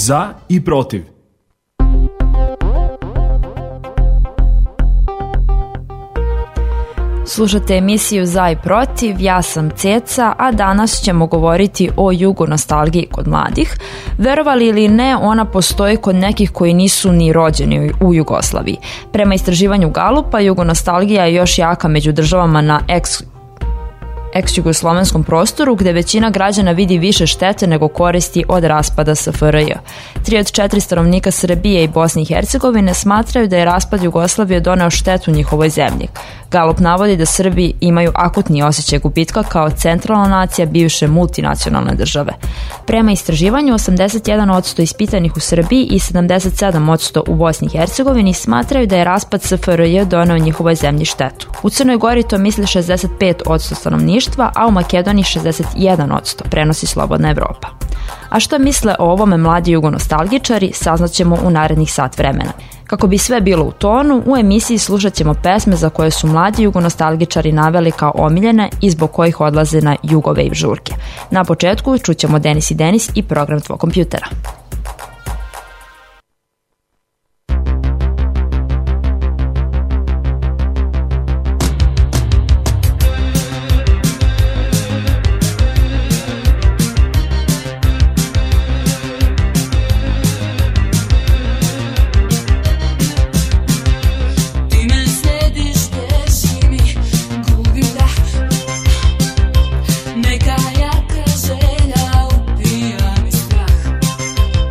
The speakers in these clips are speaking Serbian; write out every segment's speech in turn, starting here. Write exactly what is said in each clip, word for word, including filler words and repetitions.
Za i protiv. Slušate emisiju Za i protiv, ja sam Ceca, a danas ćemo govoriti o jugonostalgiji kod mladih. Verovali ili ne, ona postoji kod nekih koji nisu ni rođeni u Jugoslaviji. Prema istraživanju Galupa, jugonostalgija je još jaka među državama na eks ex-jugoslovenskom prostoru, gde većina građana vidi više štete nego koristi od raspada S F R J. Tri od četiri stanovnika Srbije i Bosne i Hercegovine smatraju da je raspad Jugoslavije doneo štetu njihovoj zemlji. Galup navodi da Srbi imaju akutni osjećaj gubitka kao centralna nacija bivše multinacionalne države. Prema istraživanju, osamdeset jedan posto ispitanih u Srbiji i sedamdeset sedam posto u Bosni i Hercegovini smatraju da je raspad S F R J doneo njihovoj zemlji štetu. U Crnoj Gori to misli šezdeset pet posto stanovništva, a u Makedoniji šezdeset jedan posto, prenosi Slobodna Evropa. A što misle o ovome mladi jugonostalgičari, saznaćemo u narednih sat vremena. Kako bi sve bilo u tonu, u emisiji slušat ćemo pesme za koje su mladi jugonostalgičari naveli kao omiljene i zbog kojih odlaze na Jugovejv žurke. Na početku čućemo Denis i Denis i Program tvog kompjutera. Neka jaka želja upija mi strah.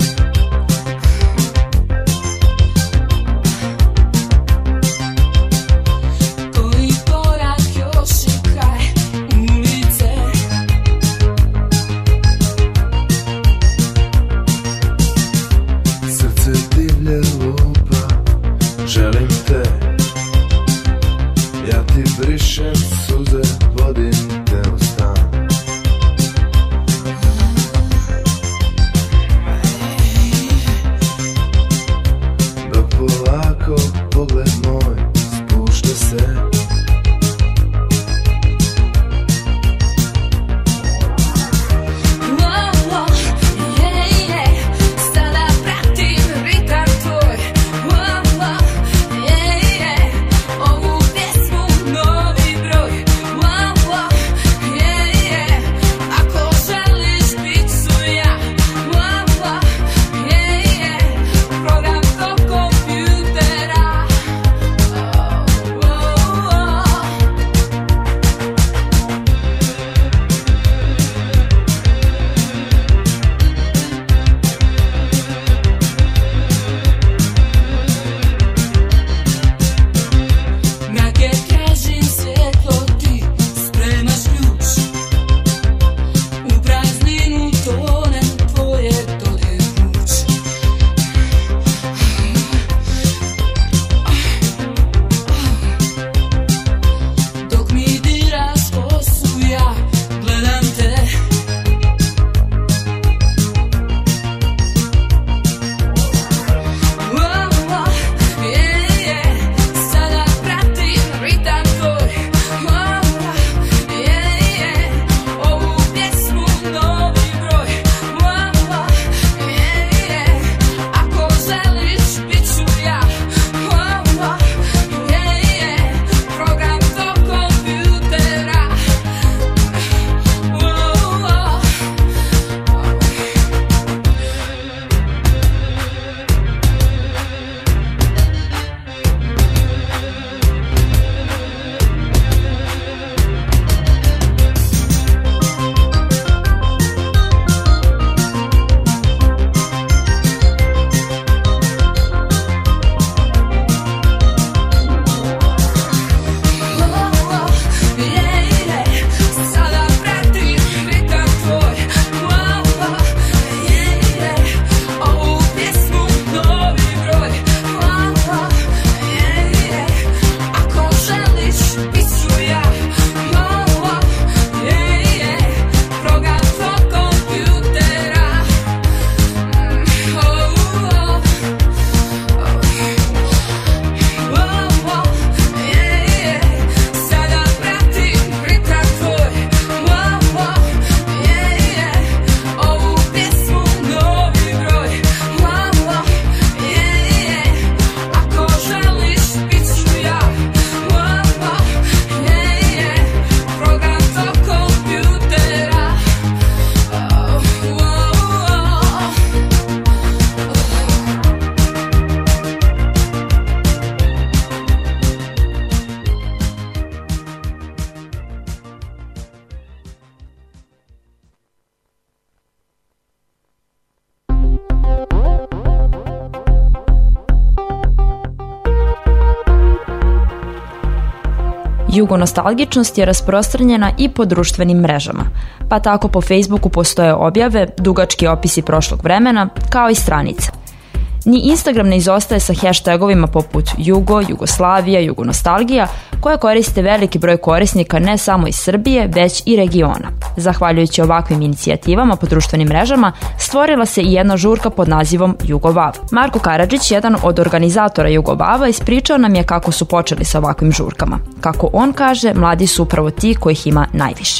jugonostalgičnost je rasprostranjena i po društvenim mrežama, pa tako po Facebooku postoje objave, dugački opisi prošlog vremena, kao i stranice. Ni Instagram ne izostaje sa hashtagovima poput Jugo, Jugoslavija, Jugonostalgija, koje koriste veliki broj korisnika ne samo iz Srbije, već i regiona. Zahvaljujući ovakvim inicijativama po društvenim mrežama, stvorila se i jedna žurka pod nazivom Jugovav. Marko Karadžić, jedan od organizatora Jugobava, ispričao nam je kako su počeli sa ovakvim žurkama. Kako on kaže, mladi su upravo ti kojih ima najviše.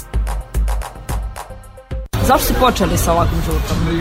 Zašto ste počeli sa ovakvim žurkama?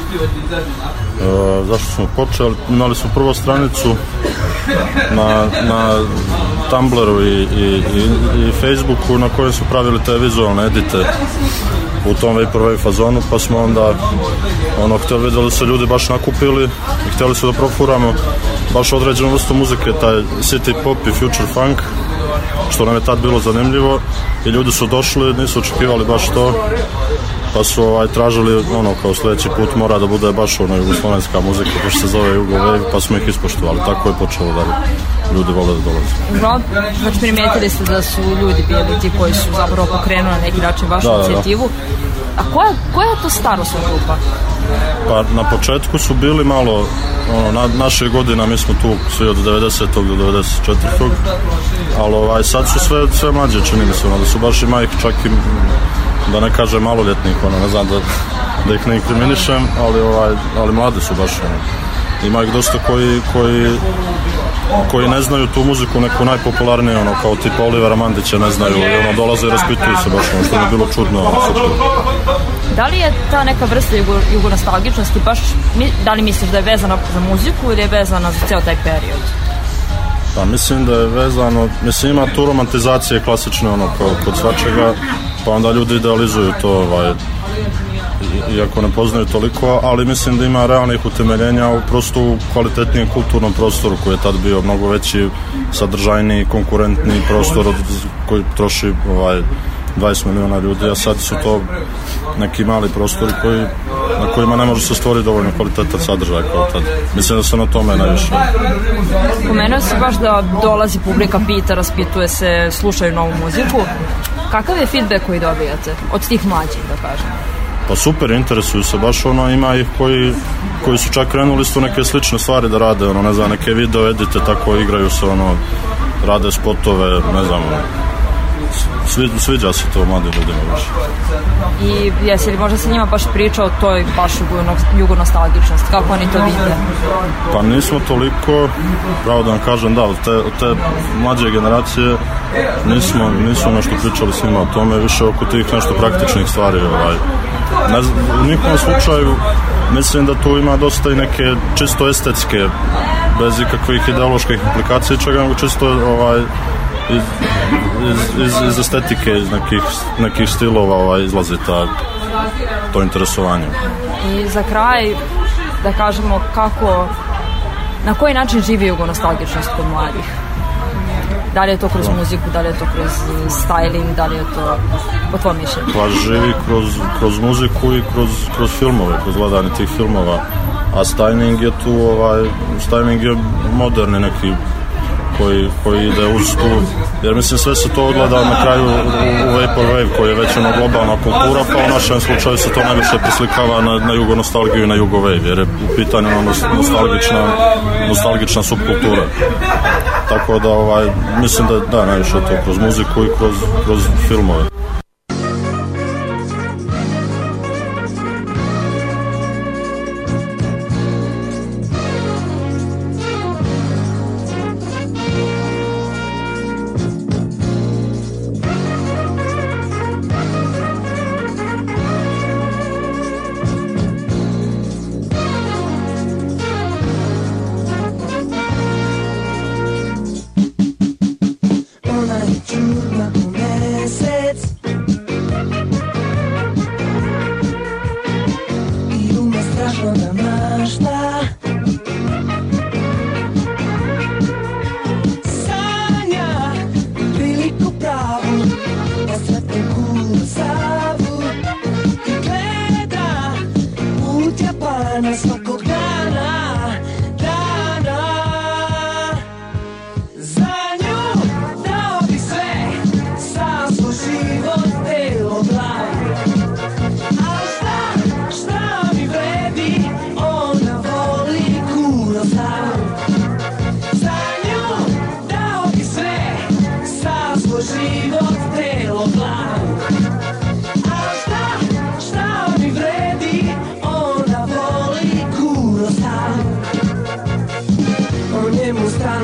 E, zašto smo počeli? Imali smo prvo stranicu na, na Tumblru i, i, i Facebooku na kojoj su pravili te vizualne edite u tom vaporwave fazonu, pa smo onda ono, htjeli vidjeli da se ljudi baš nakupili i htjeli su da profuramo baš određenu vrstu muzike, taj city pop i future funk, što nam je tad bilo zanimljivo i ljudi su došli, nisu očekivali baš to, pa su ovaj, tražili ono kao sljedeći put mora da bude baš ono jugoslovenska muzika, pošto se zove Jugowave, pa smo ih ispoštovali. Tako je počelo da ljudi vole da dolaze. Znači primijetili ste da su ljudi bili ti koji su zapravo pokrenuli na neki način vašu da, inicijativu. Da, da. A koja, koja je to starosna grupa? Pa na početku su bili malo ono, na, naše godina, mi smo tu svi od devedesetog do devedeset četvrtog ali ovaj, sad su sve, sve mlađe, čini mi se, ono, da su baš ima ih čak i, da ne kažem maloljetnik, ono, ne znam da, da ih ne inkriminišem, ali, ovaj, ali mladi su baš, ono. Ima ih dosta koji, koji, koji ne znaju tu muziku, neku najpopularniju, ono, kao tipa Olivera Mandića ne znaju, i ono, dolaze i raspituju se baš, ono, što je bilo čudno, ono, super. Da li je ta neka vrsta jugo, jugonostalgičnosti baš, da li misliš da je vezana za muziku ili je vezana za ceo taj period? Pa mislim da je vezano, mislim ima tu romantizacije klasične, ono, kao kod svačega, pa onda ljudi idealizuju to, ovaj, iako ne poznaju toliko, ali mislim da ima realnih utemeljenja u prostu kvalitetnijem kulturnom prostoru koji je tad bio mnogo veći, sadržajniji, konkurentniji prostor od, koji troši ovaj, dvadeset miliona ljudi, a sad su to neki mali prostori koji, na kojima ne može se stvoriti dovoljno kvalitetan sadržaj kao tad. Mislim da se na tome najviše. Pomenuo se baš da dolazi publika, pita, raspituje se, slušaju novu muziku. Kakav je feedback koji dobijate od tih mlađih, da kažem? Pa super, interesuju se baš, ono, ima ih koji, koji su čak krenuli su neke slične stvari da rade, ono, ne znam, neke video edite, tako igraju se, ono, rade spotove, ne znam, Svi, sviđa se to mladim ljudima baš. I jesi li možda sa njima baš pričao o toj baš jugonostalgičnosti, kako oni to vide? Pa nismo toliko, pravo da vam kažem, da, od te, od te mlađe generacije nismo, nismo nešto pričali s njima o tome, više oko tih nešto praktičnih stvari. Ovaj. Ne, u njihovom slučaju mislim da tu ima dosta i neke čisto estetske, bez ikakvih ideoloških implikacija, čega nego čisto ovaj, iz, iz, iz, iz estetike, iz nekih, nekih stilova ovaj, izlazi ta, to interesovanje. I za kraj, da kažemo kako, na koji način živi jugonostalgičnost kod mladih? Da li je to kroz muziku, da li je to kroz styling, da li je to po tvojom mišljenju? Pa živi kroz, kroz muziku i kroz, kroz filmove, kroz gledanje tih filmova. A styling je tu, ovaj, styling je moderni neki koji, koji ide uz tu, jer mislim sve se to odgleda na kraju u, u Vaporwave koji je već ono globalna kultura, pa u našem slučaju se to najviše preslikava na, na jugonostalgiju i na Jugowave, jer je u pitanju nostalgična, nostalgična subkultura. Tako da ovaj, mislim da da najviše to kroz muziku i kroz, kroz filmove. Una lluvia con meses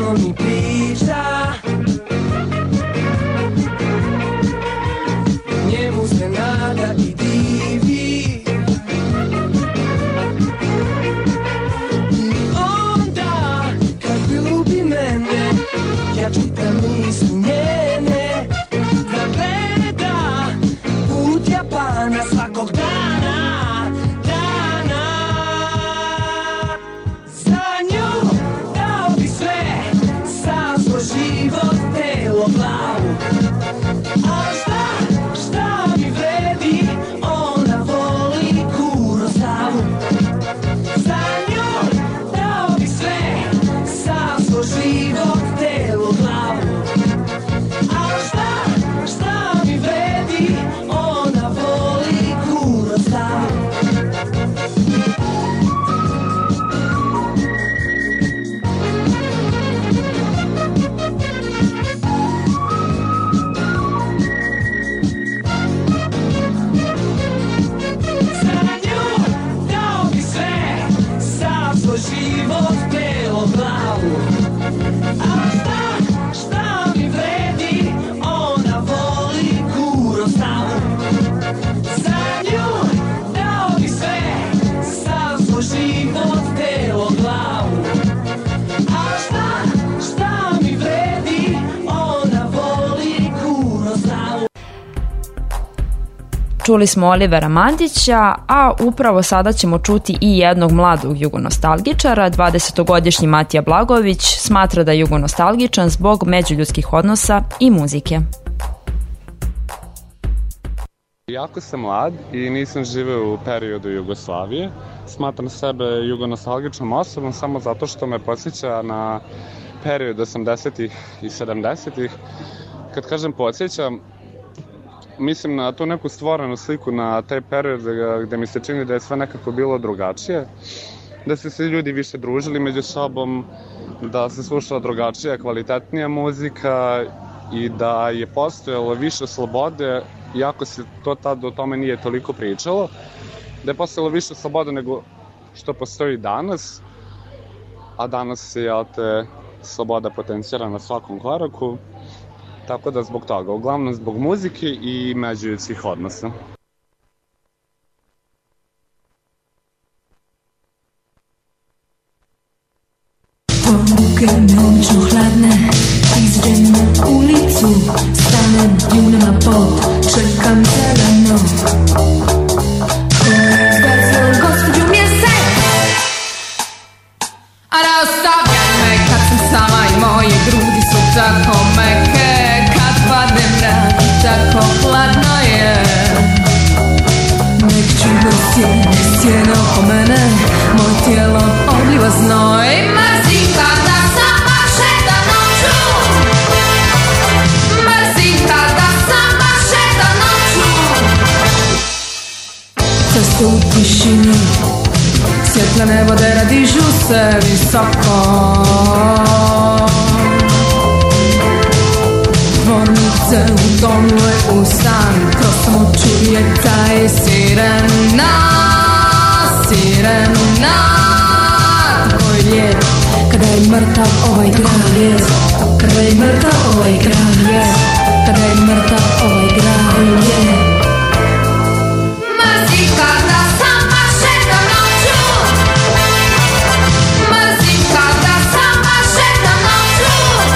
on mi priča, njemu se nada i divi. I onda kad ljubi mene, ja čitam misli njene, da gleda put Japana svakog dana, dana. Za nju dao bi sve, sav svoj život, telo, glavu. A šta, šta mi vredi, ona voli Kurosavu. Za nju dao bi sve, sav svoj život, telo, glavu. A šta, šta mi vredi, ona voli Kurosavu. Za nju dao bi sve, sav svoj život, telo, glavu. A šta, šta mi vredi, ona voli Kurosavu. Za nju dao bi sve, sav svoj život, telo, glavu. A šta, šta mi vredi, ona voli Kurosavu. Čuli smo Olivera Mandića, a upravo sada ćemo čuti i jednog mladog jugonostalgičara. dvadesetogodišnji Matija Blagojević smatra da je jugonostalgičan zbog međuljudskih odnosa i muzike. Jako sam mlad i nisam živeo u periodu Jugoslavije. Smatram sebe jugonostalgičnom osobom samo zato što me podsjeća na period osamdesetih i sedamdesetih. Kad kažem podsjeća, mislim na tu neku stvorenu sliku na taj period gde mi se čini da je sve nekako bilo drugačije, da su se ljudi više družili među sobom, da se slušala drugačija, kvalitetnija muzika i da je postojalo više slobode, iako se to tad o tome nije toliko pričalo, da je postojalo više slobode nego što postoji danas, a danas se, jel te, sloboda potencira na svakom koraku. Tako da zbog toga, uglavnom zbog muzike i međuljudskih odnosa. Ruke noću hladne, izdem na ulicu, stanem ju na pod, čekam zeleno. Ko je zgazio gospođu mjesec? A ne ostavljaj me kad sam sama i moje grudi su tako meke. Kad padne mrak, tako hladno je. Nek čudno sjene, sjene oko mene, moj tijelo obliva znoj. Mrzim kada sama šetam noću, mrzim kada sama šetam noću. Ceste u tišini, svjetlene vode radižu se visoko. Tvornice utonule u stan, kroz samo čuje taj sirena, sirena. Tvoj lijep, kada je mrtav ovaj grad je, kada je mrtav ovaj grad je, kada je mrtav ovaj grad je. Mrzim kada sama šetam noću, mrzim kada sama šetam noću,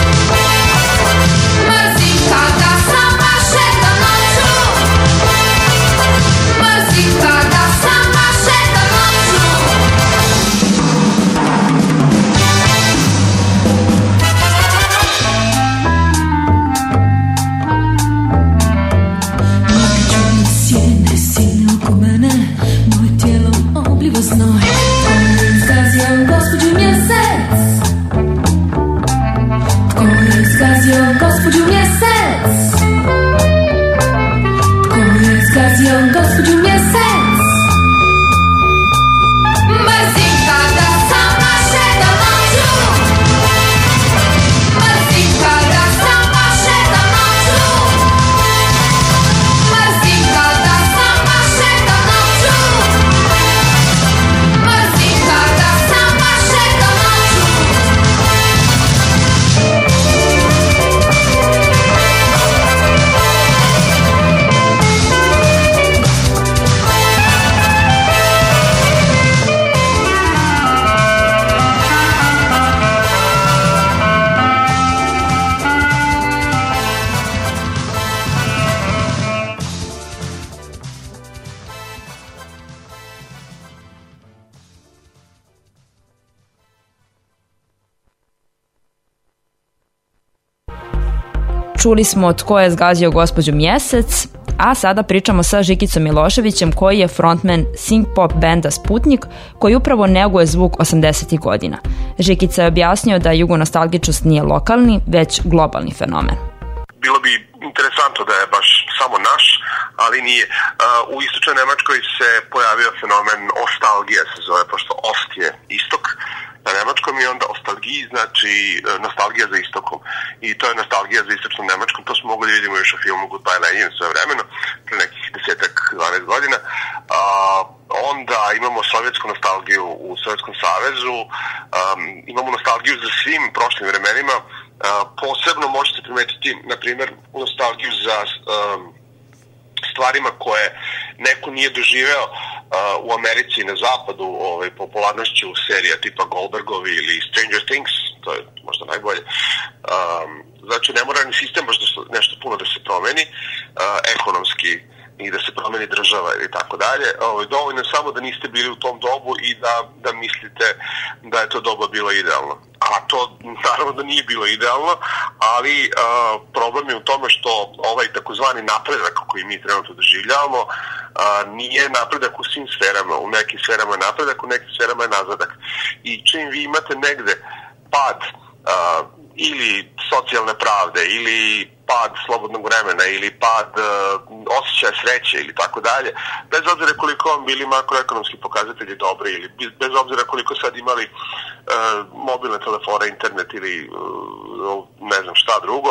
mrzim kada sama šetam noću, mrzim kada sama šetam noću. Sjene, sjene oko mene, čuli smo Tko je zgazio gospođu Mjesec, a sada pričamo sa Žikicom Miloševićem koji je frontman synth pop benda Sputnik koji upravo neguje zvuk osamdesetih godina. Žikica je objasnio da jugonostalgičnost nije lokalni, već globalni fenomen. Bilo bi interesantno da je baš samo naš, ali nije. U istočnoj Nemačkoj se pojavio fenomen ostalgija se zove, pošto ost je istok na nemačkom i onda ostalgiji znači nostalgija za istokom. I to je nostalgija za istočnom Nemačkom, to smo mogli da vidimo još u filmu Goodbye Lenin svoje vremeno, pre nekih desetak, dvanaest godina. A, onda imamo sovjetsku nostalgiju u Sovjetskom savezu, um, imamo nostalgiju za svim prošlim vremenima. Uh, posebno možete primetiti, na primjer, nostalgiju za um, stvarima koje neko nije doživeo uh, u Americi i na zapadu, ovaj, popularnošću serija tipa Goldbergovi ili Stranger Things, to je možda najbolje. Um, znači, ne mora ni sistem baš da nešto puno da se promeni, uh, ekonomski, i da se promeni država ili tako dalje. Ovo, dovoljno je samo da niste bili u tom dobu i da, da mislite da je to doba bilo idealno. A to naravno da nije bilo idealno, ali a, problem je u tome što ovaj takozvani napredak koji mi trenutno doživljavamo a, nije napredak u svim sferama. U nekim sferama je napredak, u nekim sferama je nazadak. I čim vi imate negde pad a, ili socijalne pravde, ili pad slobodnog vremena, ili pad uh, osjećaja sreće, ili tako dalje, bez obzira koliko vam bili makroekonomski pokazatelji dobri, ili bez obzira koliko sad imali uh, mobilne telefone, internet ili uh, ne znam šta drugo,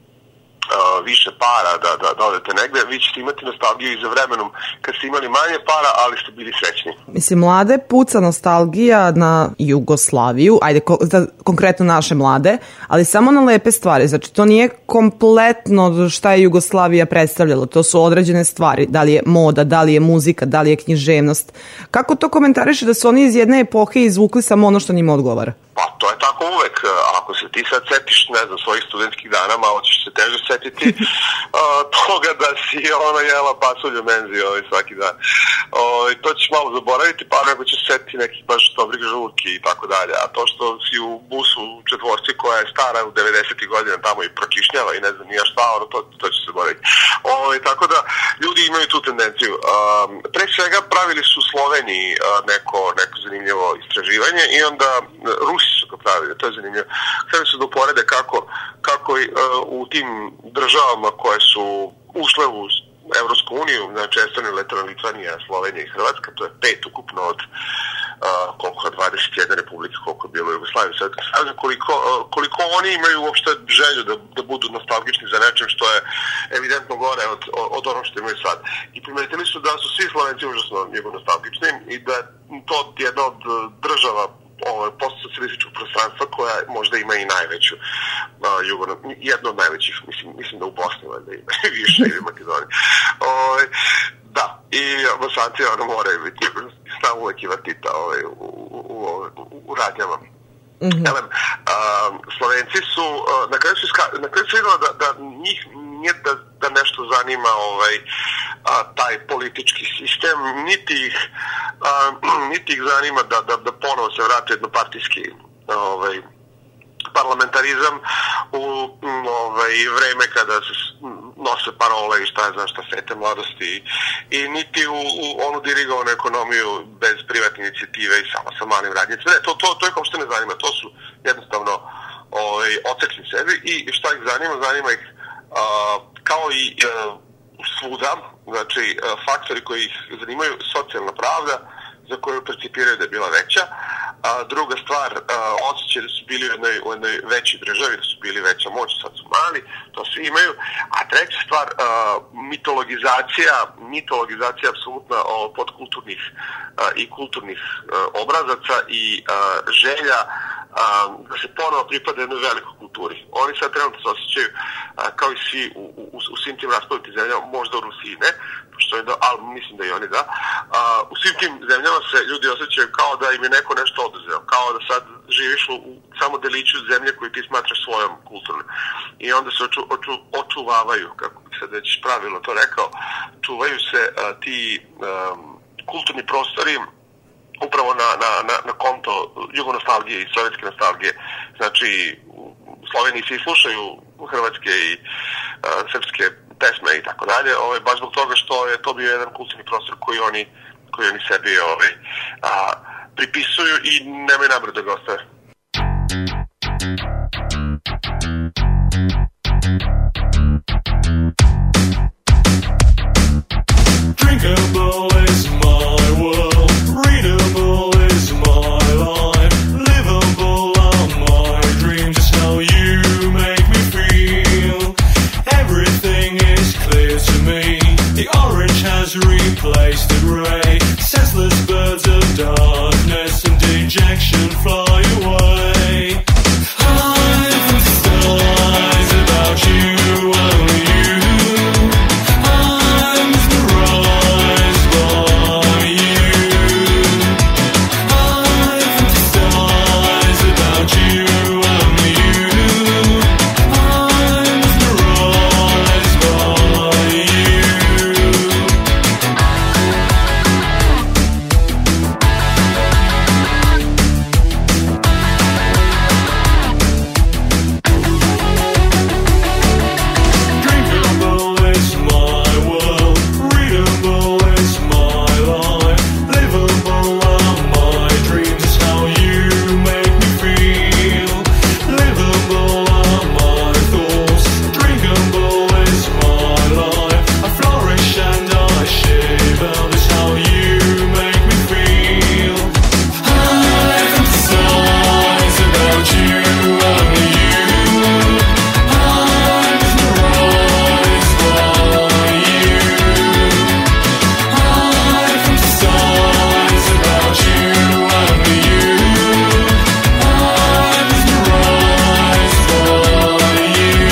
Uh, više para da, da, da odete negde, vi ćete imati nostalgiju i za vremenom kad ste imali manje para, ali ste bili srećni. Mislim, mlade puca nostalgija na Jugoslaviju, ajde, ko, za, konkretno naše mlade, ali samo na lepe stvari. Znači, to nije kompletno šta je Jugoslavija predstavljala, to su određene stvari, da li je moda, da li je muzika, da li je književnost. Kako to komentariše da su oni iz jedne epohe izvukli samo ono što njima odgovara? Pa, to je tako uvek. Ako se ti sad setiš, ne znam, svojih studentskih dana, malo ćeš se teže setiti uh, toga da si ona jela pasulju menzi ovaj, svaki dan. Uh, to ćeš malo zaboraviti, pa nego ćeš setiti nekih baš dobrih žurki i tako dalje. A to što si u busu u četvorci koja je stara u devedesetih godina tamo i prokišnjava i ne znam nija šta, ono, to, to će se zaboraviti. Uh, tako da, ljudi imaju tu tendenciju. Uh, pre svega pravili su u Sloveniji uh, neko, neko zanimljivo istraživanje i onda Rusi su to pravili, to je zanimljivo. Htjeli su da uporede kako, kako uh, u tim državama koje su ušle u Evropsku uniju, znači Estonija, Letonija, Litvanija, Slovenija i Hrvatska, to je pet ukupno od uh, koliko dvadeset jedna republike, koliko je bilo u Jugoslaviji, koliko, uh, koliko oni imaju uopšte želju da, da budu nostalgični za nečem što je evidentno gore od, od ono što imaju sad. I primetili su da su svi Slovenci užasno nostalgični i da to jedna od država ovo postsocijalističkog prostranstva koja možda ima i najveću uh, jugo, jedno od najvećih, mislim, mislim da u Bosni valjda ima više ili Makedoniji. Uh, da, i Bosanci ono moraju biti samo uvek i vatita ovaj, u, u, u, u, u radnjama. Mm-hmm. Elem, uh, Slovenci su, uh, na kraju su, iska, na kraju su vidjela da, da njih nije da, da nešto zanima ovaj, a, taj politički sistem, niti ih, a, niti ih zanima da, da, da ponovo se vrate jednopartijski ovaj, parlamentarizam u ovaj, vreme kada se nose parole i šta je znam šta svete mladosti i niti u, u onu dirigovanu ekonomiju bez privatne inicijative i samo sa malim radnicima. Ne, to, to, to ih uopšte ne zanima, to su jednostavno ovaj, ocekli sebi i šta ih zanima, zanima ih Uh, kao i uh, svuda, znači uh, faktori koji ih zanimaju, socijalna pravda za koju percipiraju da je bila veća, a druga stvar, uh, osjećaj da su bili u jednoj, u jednoj većoj državi, da su bili veća moć, sad su mali, to svi imaju, a treća stvar, uh, mitologizacija, mitologizacija apsolutno uh, podkulturnih uh, i kulturnih uh, obrazaca i uh, želja uh, da se ponovo pripada jednoj velikoj kulturi. Oni sad trenutno se osjećaju uh, kao i svi u, u, u svim tim raspadnutim zemljama, možda u Rusiji ne, što je da, ali mislim da i oni da. Uh, u svim tim zemljama se ljudi osjećaju kao da im je neko nešto oduzeo, kao da sad živiš u, u samo deliću zemlje koju ti smatraš svojom kulturnom. I onda se oču, oču, očuvavaju, kako bi sad već pravilno to rekao, čuvaju se uh, ti um, kulturni prostori upravo na, na, na, na konto jugonostalgije i sovjetske nostalgije. Znači, u Sloveniji se i slušaju hrvatske i srpske pesme i tako dalje, ovaj, baš zbog toga što je to bio jedan kulturni prostor koji oni, koji oni sebi ovaj, a, pripisuju i nemaju nameru da ga ostave. Drinkable is my world, readable is my life, livable are my dreams, it's how you make me feel. Everything is clear to me, the orange has replaced the grey, senseless birds of darkness and dejection fly away. I fantasize about you, only you. I'm mesmerized by you. I fantasize about you, only you. I'm mesmerized by you. Drinkable is my world, readable is my life, livable are my dreams, it's how you make me feel. Livable are my thoughts, drinkable is my life, I flourish and I shiver, it's how you make me feel. I fantasize about you, only you. I'm mesmerized by you. I fantasize about you, only you. I'm mesmerized by you.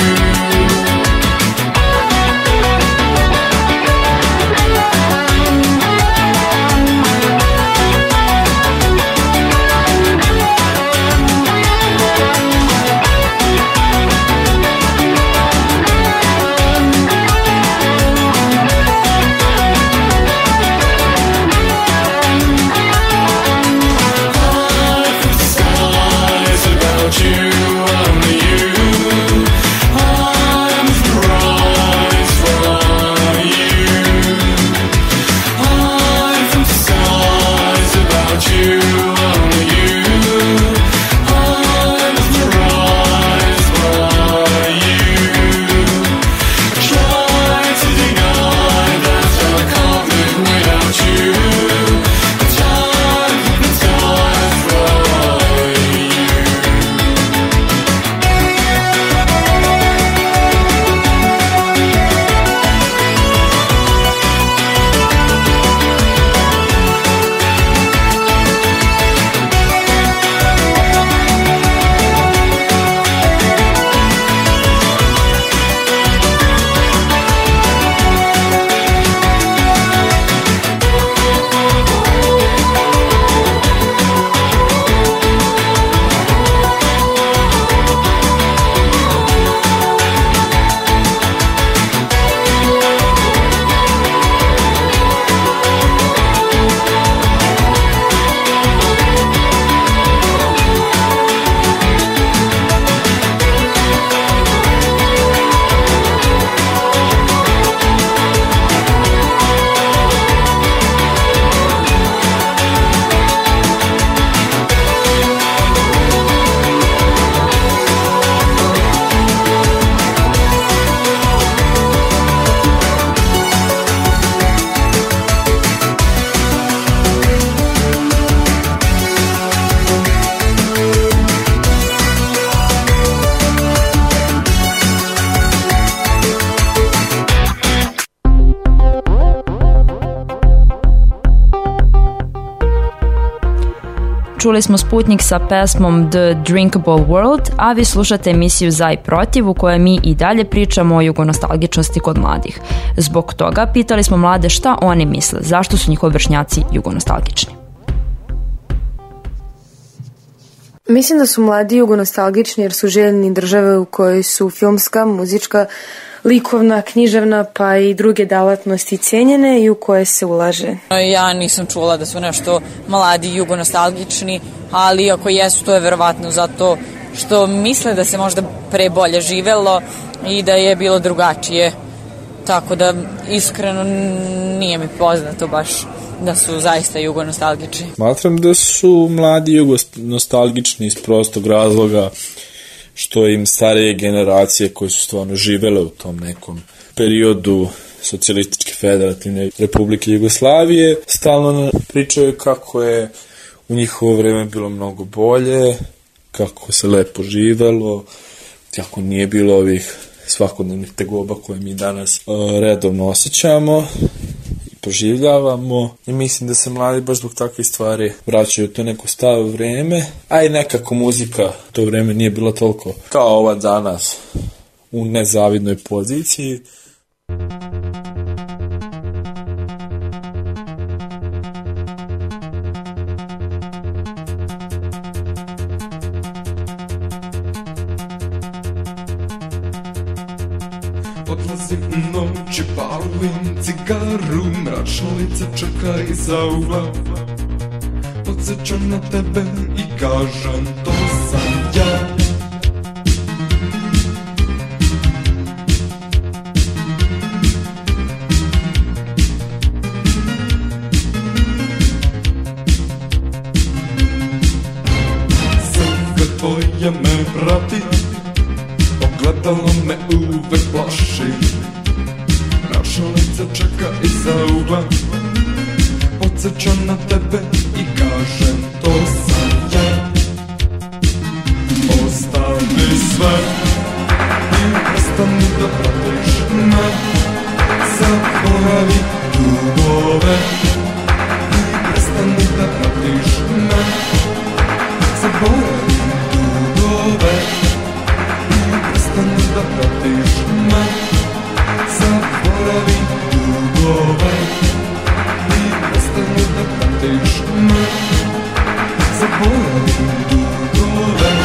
Fantasize about you, only you. I'm mesmerized by you. I fantasize about you, only you. I'm mesmerized by you. Try to deny that I can't live without you. But I'm hypnotized by you. Čuli smo Sputnik sa pesmom The Drinkable World, a vi slušate emisiju Za i protiv u kojoj mi i dalje pričamo o jugonostalgičnosti kod mladih. Zbog toga pitali smo mlade šta oni misle, zašto su njihovi vršnjaci jugonostalgični. Mislim da su mladi jugonostalgični jer su željni države u kojoj su filmska, muzička, likovna, književna pa i druge delatnosti cijenjene i u koje se ulaže. Ja nisam čula da su nešto mladi jugonostalgični, ali ako jesu, to je verovatno zato što misle da se možda pre bolje živelo i da je bilo drugačije. Tako da iskreno nije mi poznato baš da su zaista jugonostalgični. Smatram da su mladi jugonostalgični iz prostog razloga što im starije generacije koje su stvarno živele u tom nekom periodu Socijalističke federativne Republike Jugoslavije stalno pričaju kako je u njihovo vreme bilo mnogo bolje, kako se lepo živelo, kako nije bilo ovih svakodnevnih tegoba koje mi danas uh, redovno osjećamo i proživljavamo. I mislim da se mladi baš zbog takvih stvari vraćaju u to neko staro vreme, a i nekako muzika to vreme nije bila toliko kao ova danas u nezavidnoj poziciji. Odlazim u noć i palim cigaru, mračno lice čeka iza ugla. Podsjećam na tebe i kažem to sam ja. Sanka tvoja me prati, ogledalo me uvek plaši. Mračno lice čeka iza ugla. Podsjećam na tebe i kažem to sam ja. Ostavi sve i prestani da pratiš me. Zaboravi dugove i prestani da pratiš me. Zaboravi dugove da pratiš me, zaboravi dugove i prestani da pratiš me, zaboravi dugove.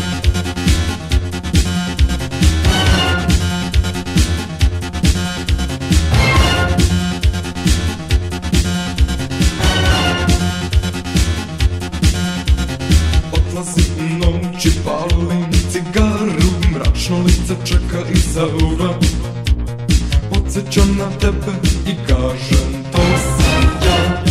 Odlazim u noć i palim cigaru, mračno lice čeka iza ugla. Podsjećam na tebe i kažem to sam ja.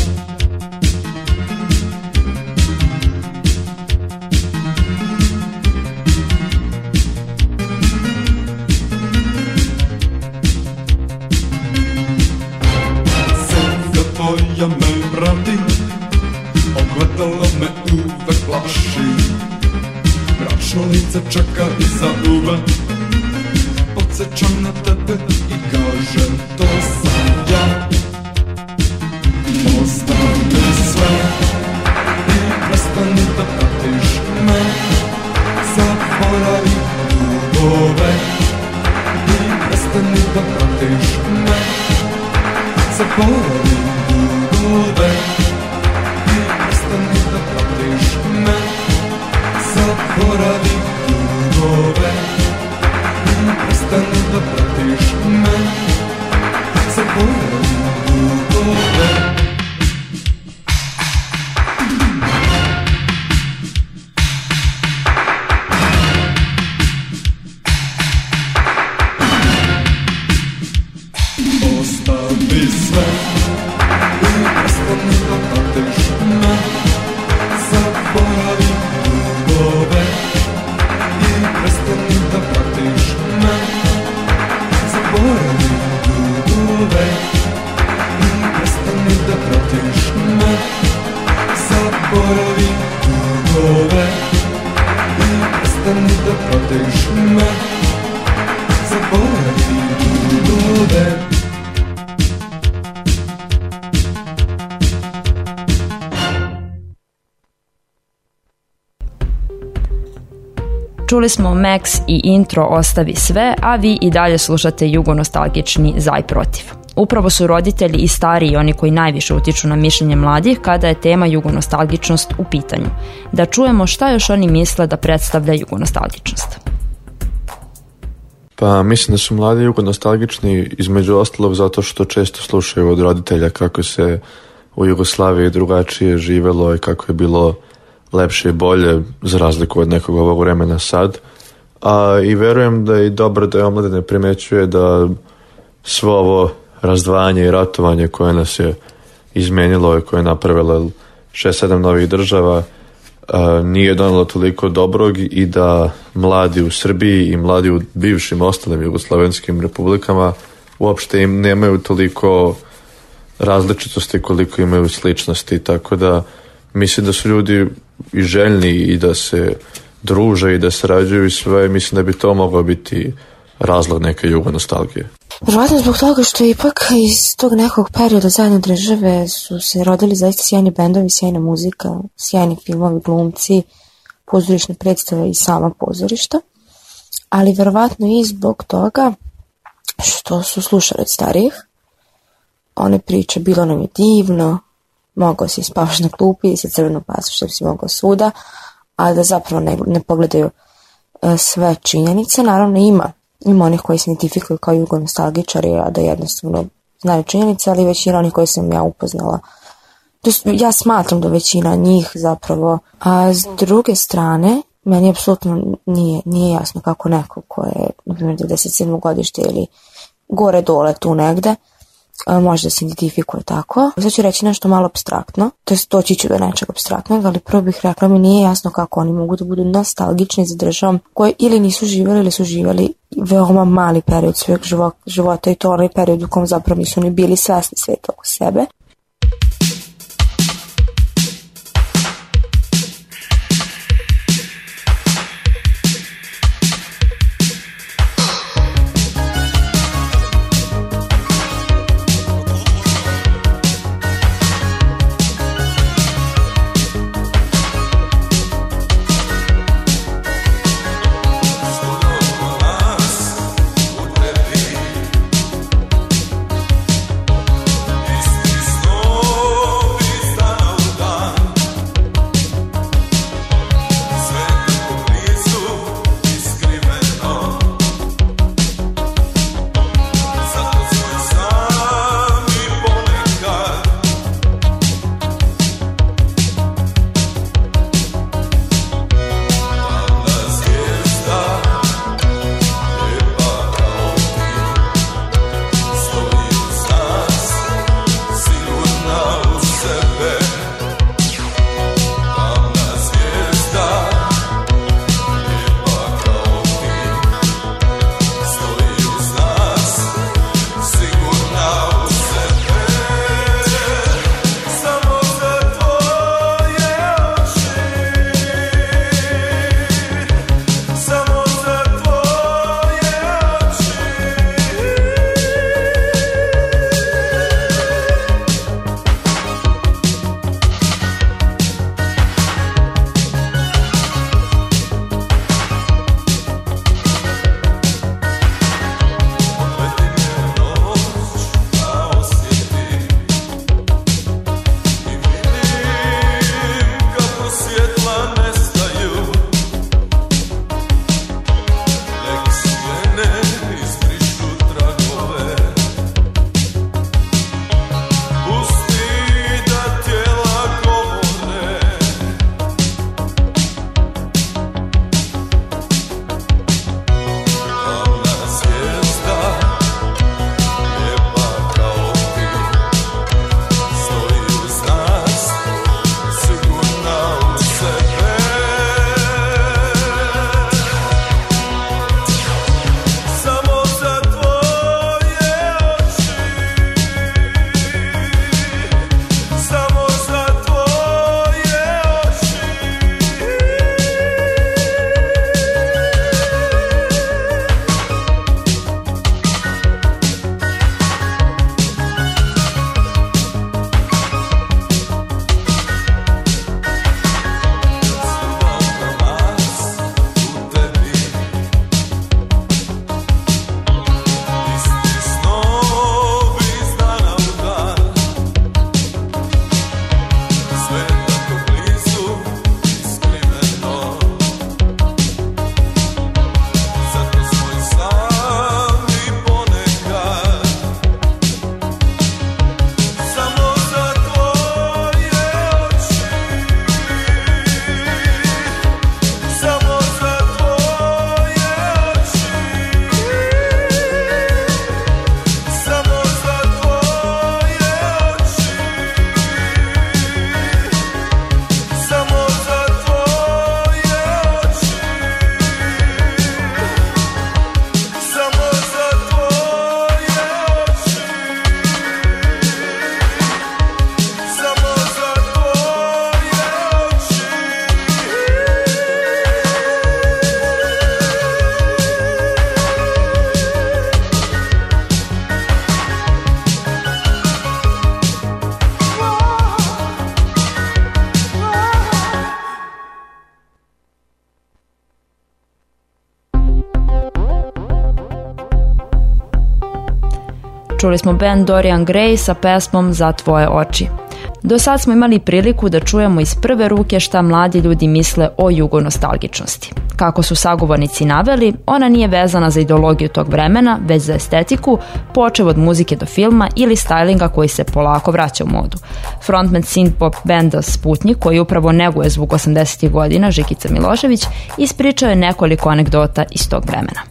Sanka tvoja me prati, ogledalo me uvek plaši. Mračno lice čeka iza ugla. Podsjećam na tebe i kažem to sam ja. Ostavi sve i prestani da pratiš me. Zaboravi dugove i prestani da pratiš me. Zaboravi dugove i prestani da pratiš me. Zaboravi dugove i prestani da pratiš me. Zaboravi dugove. Ostavi sve i prestani da pratiš me. Zaboravi dugove i prestani da pratiš me. Zaboravi dugove i prestani da pratiš me. Zaboravi dugove i prestani da pratiš me. Zaboravi dugove. Čuli smo Max i intro Ostavi sve, a vi i dalje slušate jugonostalgični Za i protiv. Upravo su roditelji i stariji oni koji najviše utiču na mišljenje mladih kada je tema jugonostalgičnost u pitanju. Da čujemo šta još oni misle da predstavlja jugonostalgičnost. Pa mislim da su mladi jugonostalgični između ostalog zato što često slušaju od roditelja kako se u Jugoslaviji drugačije živelo i kako je bilo lepše i bolje za razliku od nekog ovog vremena sad. A i verujem da je dobro da je omladina primećuje da svo ovo razdvajanje i ratovanje koje nas je izmenilo i koje je napravilo šest sedam novih država a, nije donalo toliko dobrog i da mladi u Srbiji i mladi u bivšim ostalim jugoslavenskim republikama uopšte im nemaju toliko različitosti koliko imaju sličnosti, tako da mislim da su ljudi i željni i da se druže i da sarađuju i sve, mislim da bi to moglo biti razlog neke jugonostalgije. Vjerojatno zbog toga što ipak iz tog nekog perioda zajedno države su se rodili zaista sjajni bendovi, sjajna muzika, sjajni filmovi, glumci, pozorišne predstave i sama pozorišta, ali vjerojatno i zbog toga što su slušali od starijih. One priče, bilo nam je divno, mogao si spavaš na klupi i sa crvenom pasošem si mogao svuda, a da zapravo ne, ne pogledaju e, sve činjenice. Naravno ima, ima onih koji se identifikuju kao jugonostalgičari, a da jednostavno znaju činjenice, ali većina onih koji sam ja upoznala, to, ja smatram da većina njih zapravo, a s druge strane, meni apsolutno nije, nije jasno kako neko ko je, na primjer, devedeset sedmo godište ili gore dole tu negde, može da se identifikuje tako. Sad ću reći nešto malo apstraktno, to je doći ću do nečeg apstraktnog, ali prvo bih rekla mi nije jasno kako oni mogu da budu nostalgični za državom koje ili nisu živjeli ili su živjeli veoma mali period svojeg života i to onaj period u kom zapravo nisu ni bili svesni sveta oko sebe. This is čuli smo band Dorian Gray sa pesmom Za tvoje oči. Do sad smo imali priliku da čujemo iz prve ruke šta mladi ljudi misle o jugonostalgičnosti. Kako su sagovornici naveli, ona nije vezana za ideologiju tog vremena, već za estetiku, počev od muzike do filma ili stylinga koji se polako vraća u modu. Frontman synth-pop benda Sputnik, koji upravo neguje zvuk osamdesetih godina, Žikica Milošević, ispričao je nekoliko anegdota iz tog vremena.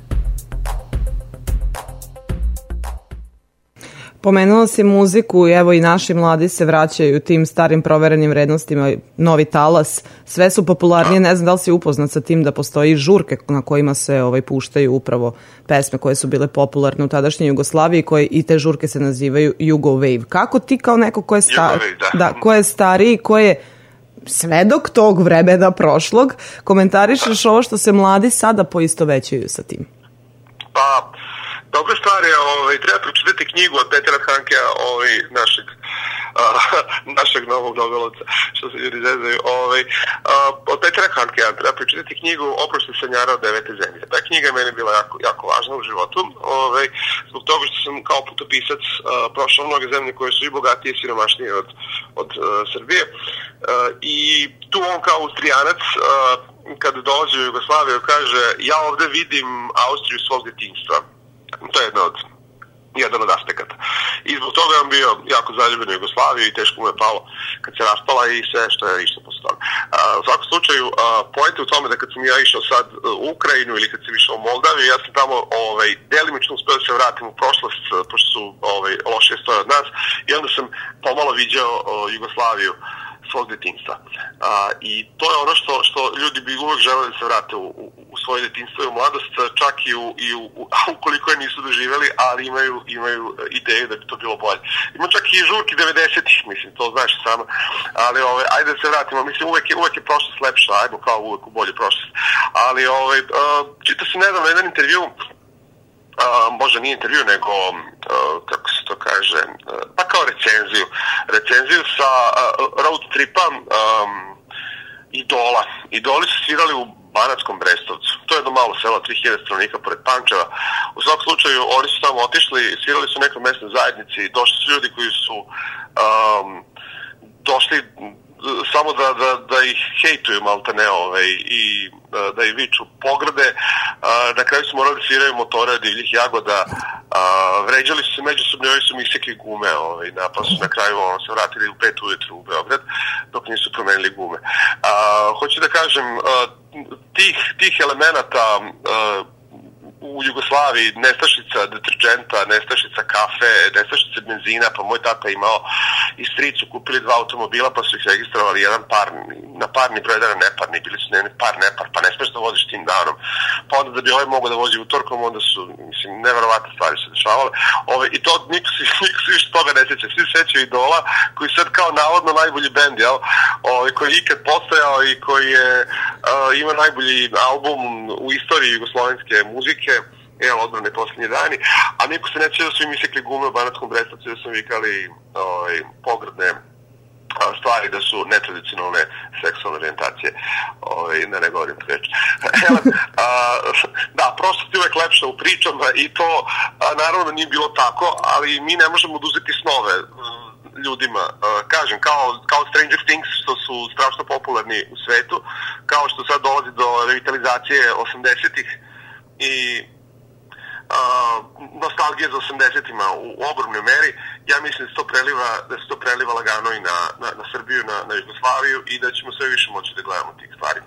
Pomenula si muziku i evo i naši mladi se vraćaju tim starim proverenim vrednostima, novi talas, sve su popularnije, ne znam da li si upoznat sa tim da postoji žurke na kojima se ovaj, puštaju upravo pesme koje su bile popularne u tadašnjoj Jugoslaviji koje, i te žurke se nazivaju Jugo Wave. Kako ti kao neko ko je, sta, da. Da, ko je stariji, ko je svedok tog vremena prošlog, komentarišeš ovo što se mladi sada poistovećuju sa tim? Pa, dobra stvar je, ovaj, treba pročitati knjigu od Petera Hankea, ovaj, našeg, uh, našeg novog nobelovca, što se ljudi zezaju. Ovaj, uh, od Petera Hankea treba pročitati knjigu Oprosti sanjara od devete zemlje. Ta knjiga je meni bila jako, jako važna u životu, ovaj, zbog toga što sam kao putopisac uh, prošao mnoge zemlje koje su i bogatije i siromašnije od, od uh, Srbije. Uh, I tu on kao Austrijanac, uh, kad dolazi u Jugoslaviju, kaže, ja ovde vidim Austriju svog detinjstva. To je jedno od, jedan od aspekata. I zbog toga je on bio jako zaljubljen u Jugoslaviju i teško mu je palo kad se raspala i sve što je išlo posle toga. U svakom slučaju, pojete u tome da kad sam ja išao sad u Ukrajinu ili kad sam išao u Moldaviju, ja sam tamo ovaj, delimično uspeo da se vratim u prošlost, pošto su ovaj, lošije stoje od nas, i onda sam pomalo viđao Jugoslaviju svog detinjstva. A, I to je ono što, što ljudi bi uvek želeli da se vrate u, u, u svoje detinjstvo i u mladost, čak i, u, i u, u, ukoliko je nisu doživjeli, ali imaju, imaju ideju da bi to bilo bolje. Ima čak i žurki devedesetih, mislim, to znaš samo, ali ove, ajde da se vratimo, mislim, uvek je, uvek je prošlost lepša, ajmo kao uvek u bolje prošlost. Ali ove, čitao sam nedavno jedan intervju, Uh, možda nije intervju, nego, uh, kako se to kaže, uh, pa kao recenziju. Recenziju sa uh, road tripa um, Idola. Idoli su svirali u Banatskom Brestovcu. To je jedno malo selo, tri hiljade stanovnika pored Pančeva. U svakom slučaju, oni su tamo otišli, svirali su u nekoj mesnoj zajednici, došli su ljudi koji su um, došli samo da, da, da ih hejtuju maltene ovaj, i da ih viču pograde. Na kraju su morali da sviraju motore od divljih jagoda, vređali su se međusobno i ovi su mi isekli gume, ovaj, pa su na kraju ono, se vratili u pet ujutru u Beograd dok nisu promenili gume. A, hoću da kažem, tih, tih elemenata u Jugoslaviji, nestašica deterđenta, nestašica kafe, nestašica benzina, pa moj tata imao i stricu, kupili dva automobila pa su ih registrovali, jedan parni, na parni broj, jedan neparni, bili su ne, par nepar, pa ne smeš da voziš tim danom. Pa onda da bi ovaj mogao da vozi utorkom, onda su, mislim, neverovatne stvari se dešavale. Ove, I to niko se, niko se više toga ne sjeća. Svi sećaju Idola, koji sad kao navodno najbolji bend, jel? Ove, koji je ikad postojao i koji je, uh, ima najbolji album u istoriji jugoslovenske muzike, evo, odbrane posljednji dani, a niko se ne sjeća da su im isekli gume u Banatskom Brestovcu, da su im vikali ovaj, pogrdne stvari, da su netradicionalne seksualne orijentacije, ovaj, ne ne govorim reč. Da, prošlost je uvek lepša u pričama i to a, naravno nije bilo tako, ali mi ne možemo oduzeti snove ljudima. Uh, kažem, kao, kao Stranger Things, što su strašno popularni u svetu, kao što sad dolazi do revitalizacije osamdesetih i uh, nostalgije za osamdesetima u, u ogromnoj meri. Ja mislim da se to preliva, da se to preliva lagano i na, na, na Srbiju, na, na Jugoslaviju i da ćemo sve više moći da gledamo tih stvari.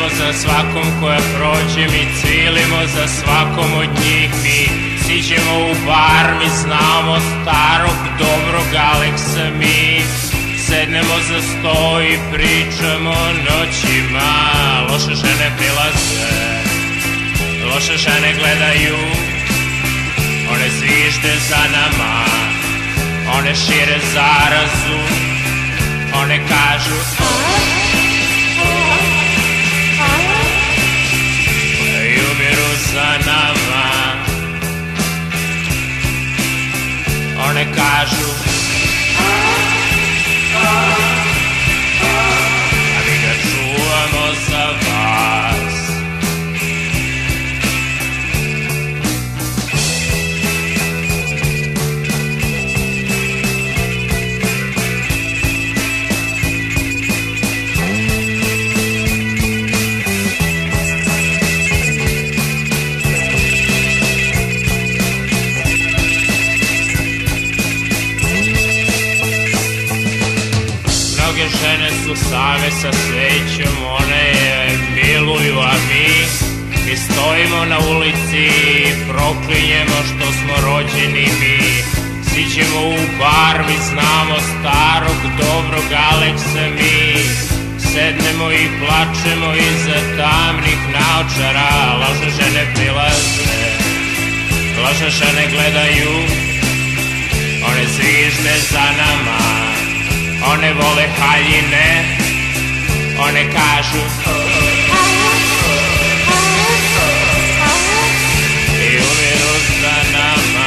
Sednemo za svakom koja prođe, mi cvilimo za svakom od njih. Mi siđemo u bar, mi znamo starog dobrog Aleksa. Mi sednemo za sto i pričamo noćima. Loše žene prilaze, loše žene gledaju, one zvižde za nama, one šire zarazu, one kažu i umiru za nama. One kažu a mi ga čuvamo za vas. Žene su same sa svećom, one je miluju, a mi mi stojimo na ulici i proklinjemo što smo rođeni. Mi siđemo u bar, mi znamo starog dobrog Aleksa. Mi sednemo i plačemo iza tamnih naočara. Lažne žene prilaze, lažne žene gledaju, one zvižde za nama, one vole haljine, one kažu i umiru za nama.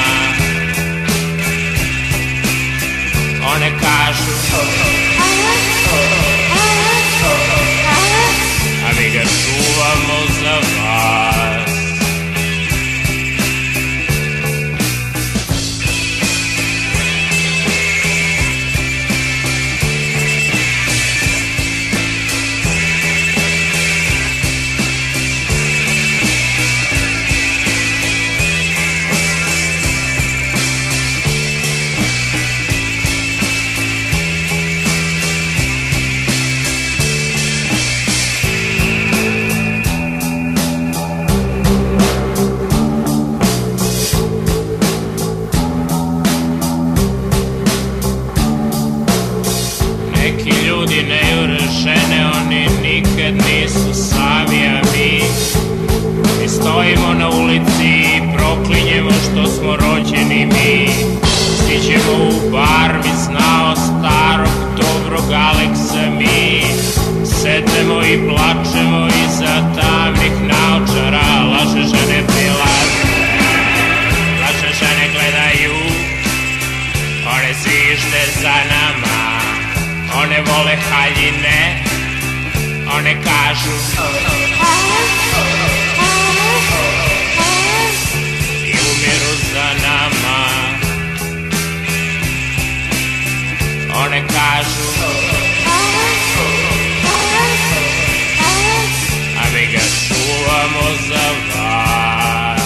One kažu a mi ga čuvamo za vas. Stojimo na ulici i proklinjemo što smo rođeni. Mi stiđemo u bar, mi znao starog dobrog Aleksa. Mi sednemo i plačemo iza tamnih naočara. Laže žene prilaze, laže žene gledaju, one zvižde za nama, one vole haljine, one kažu i umiru za nama. One kažu a mi ga čuvamo za vas.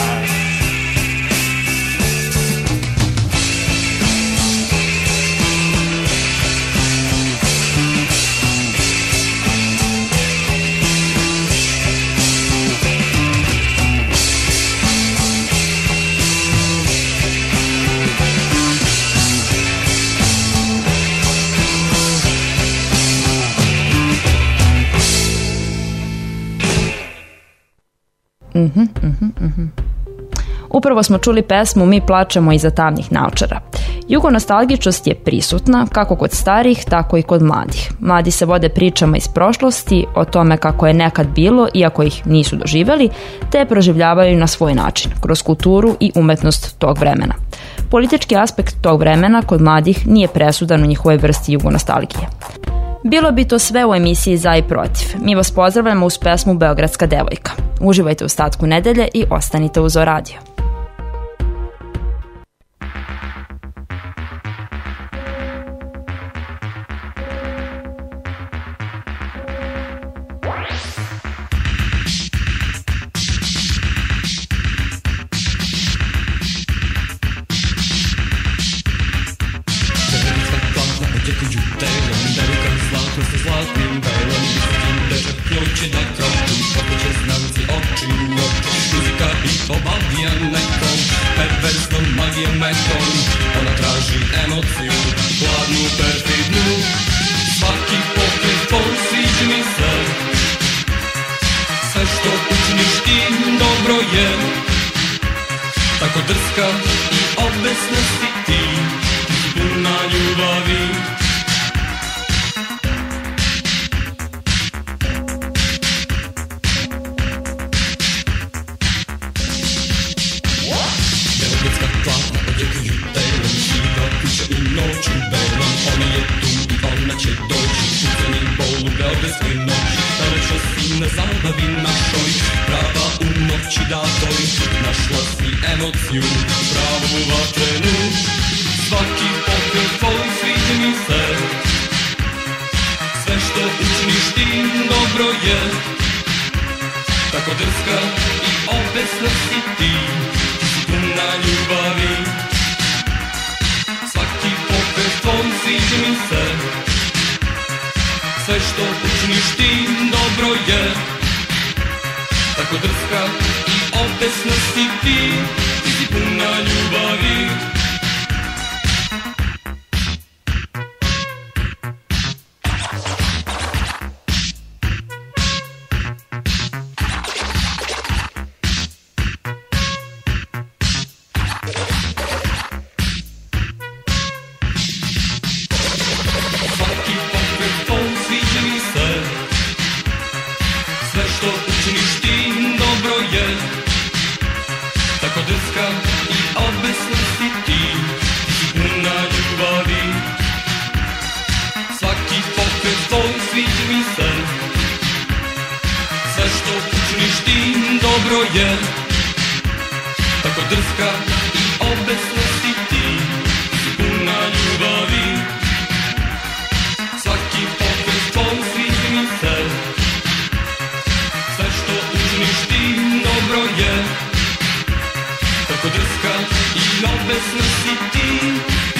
Mhm, mhm, mhm. Upravo smo čuli pesmu Mi plačemo iza tamnih naočara. Jugonostalgičnost je prisutna kako kod starih, tako i kod mladih. Mladi se vode pričama iz prošlosti, o tome kako je nekad bilo, iako ih nisu doživjeli, te proživljavaju na svoj način, kroz kulturu i umetnost tog vremena. Politički aspekt tog vremena kod mladih nije presudan u njihovoj vrsti jugonostalgije. Bilo bi to sve u emisiji Za i protiv. Mi vas pozdravljamo uz pesmu Beogradska devojka. Uživajte u ostatku nedelje i ostanite uz O radio. Te belom, velika zlato sa zlatnim belom, visokim dečak hoće da kroči, kako će znanci oči u oči, muzika ih obavija nekom, perverznom magijom mekom, ona traži emociju, hladnu, perfidnu, svaki pokret tvoj sviđa mi se, sve što učiniš ti dobro je, tako drska i obesna si ti, ti si puna ljubavi. Beogradska klapa odjekuju belom, siva kuća u noću belom, ona je tu i ona će doći, kucani bol u beogradskoj noći, stareća si na zabavi našoj, prava u noći datoj, našla si emociju, pravu vatrenu, svaki pokret tvoj sviđa mi se, sve što učiniš ti dobro je, tako drska i obesna si ti, ti si puna ljubavi, svaki pokret tvoj sviđa mi se, sve što učiniš ti dobro je, tako drska i obesna si ti, ti si puna ljubavi. Svaki pokret tvoj sviđa mi se, sve što učiniš ti dobro je, tako drska i obesna si ti, ti si puna ljubavi. Svaki pokret tvoj sviđa mi se, sve što učiniš ti dobro je, tako drska i obesna si ti, ti si puna ljubavi. Svaki pokret tvoj sviđa mi se, sve što učiniš ti dobro je, tako drska i obesna si ti,